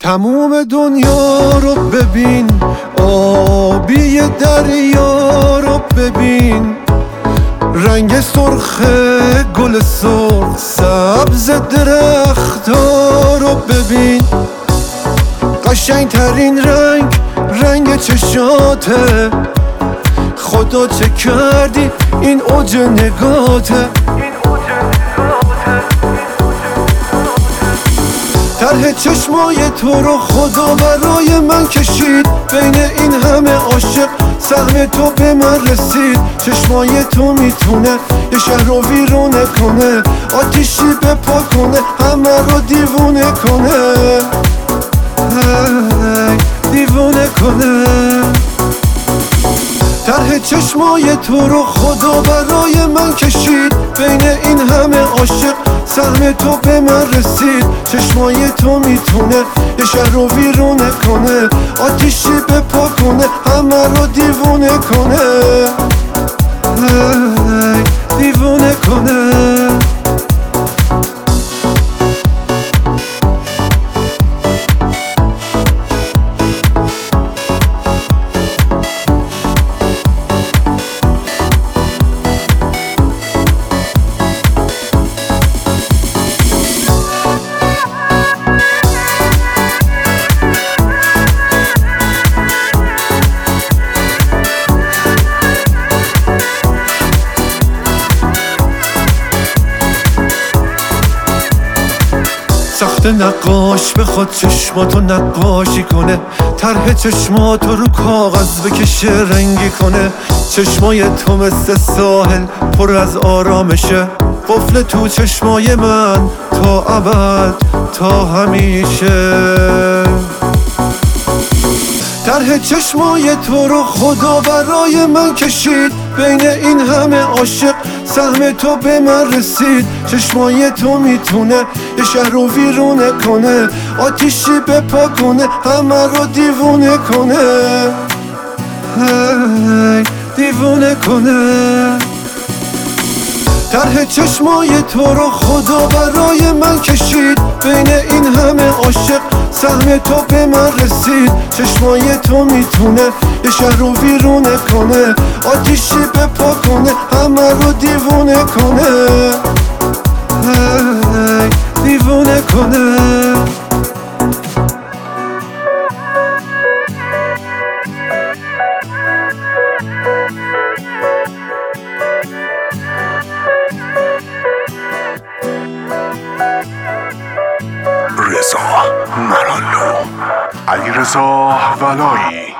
تموم دنیا رو ببین، آبی دریا رو ببین، رنگ سرخ گل سرخ سبز درخت‌ها رو ببین. قشنگ ترین رنگ چشاته، خدا چه کردی این اوج نگاته. طرح چشمای تو رو خدا برای من کشید، بین این همه عاشق سهم تو به من رسید. چشمای تو میتونه یه شهر رو ویرونه کنه، آتیشی بپا کنه، همه رو دیوونه کنه، دیوونه کنه. طرح چشمای تو رو خدا برای من کشید، بین این همه عاشق سهم تو به من رسید. چشمای تو میتونه یه شهر رو ویرونه کنه، آتیشی بپا کنه، همه رو دیوونه کنه، دیوونه کنه. سخت نقاش بخواد چشماتو نقاشی کنه، طرح چشماتو رو کاغذ بکشه رنگی کنه. چشمای تو مثل ساحل پر از آرامشه، قفل تو چشمای من تا ابد تا همیشه. طرح چشمای تو رو خدا برای من کشید، بین این همه عاشق سهم تو به من رسید. چشمای تو میتونه یه شهر رو ویرونه کنه، آتیشی بپا کنه، همه رو دیوونه کنه، دیوونه کنه. طرح چشمای تو رو خدا برای من کشید، بین این همه عاشق سهم تو به من رسید. چشمای تو میتونه یه شهر رو ویرونه کنه، آتیشی بپا کنه، همه رو دیوونه کنه، دیوونه کنه. رضا مرالو، علیرضا ولایی.